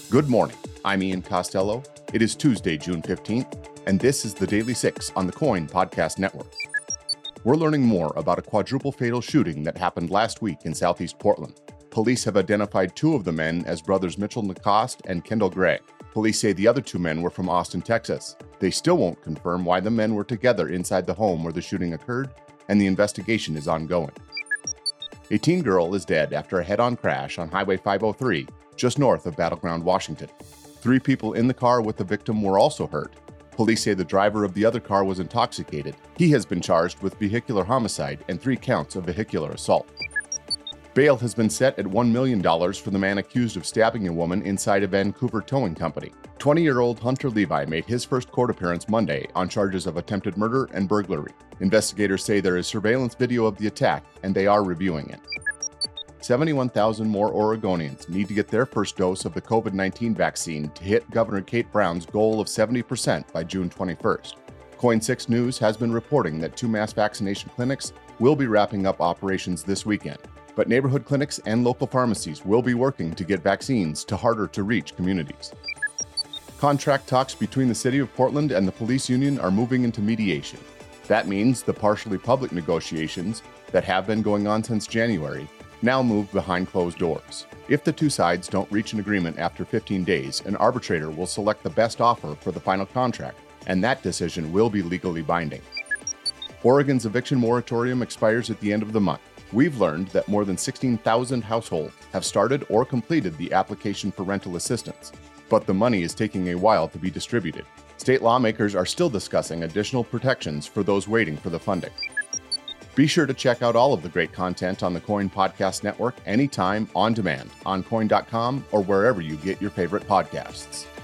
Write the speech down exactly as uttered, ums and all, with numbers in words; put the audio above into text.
Good morning. I'm Ian Costello. It is Tuesday, June fifteenth, and this is the Daily Six on the Coin Podcast Network. We're learning more about a quadruple fatal shooting that happened last week in Southeast Portland. Police have identified two of the men as brothers Mitchell Nacoste and Kendall Gray. Police say the other two men were from Austin, Texas. They still won't confirm why the men were together inside the home where the shooting occurred, and the investigation is ongoing. A teen girl is dead after a head-on crash on Highway five oh three, just north of Battleground, Washington. Three people in the car with the victim were also hurt. Police say the driver of the other car was intoxicated. He has been charged with vehicular homicide and three counts of vehicular assault. Bail has been set at one million dollars for the man accused of stabbing a woman inside a Vancouver towing company. twenty-year-old Hunter Levi made his first court appearance Monday on charges of attempted murder and burglary. Investigators say there is surveillance video of the attack, and they are reviewing it. seventy-one thousand more Oregonians need to get their first dose of the covid nineteen vaccine to hit Governor Kate Brown's goal of seventy percent by June twenty-first. Coin six News has been reporting that two mass vaccination clinics will be wrapping up operations this weekend, but neighborhood clinics and local pharmacies will be working to get vaccines to harder-to-reach communities. Contract talks between the City of Portland and the police union are moving into mediation. That means the partially public negotiations that have been going on since January now move behind closed doors. If the two sides don't reach an agreement after fifteen days, an arbitrator will select the best offer for the final contract, and that decision will be legally binding. Oregon's eviction moratorium expires at the end of the month. We've learned that more than sixteen thousand households have started or completed the application for rental assistance, but the money is taking a while to be distributed. State lawmakers are still discussing additional protections for those waiting for the funding. Be sure to check out all of the great content on the Coin Podcast Network anytime on demand on coin dot com or wherever you get your favorite podcasts.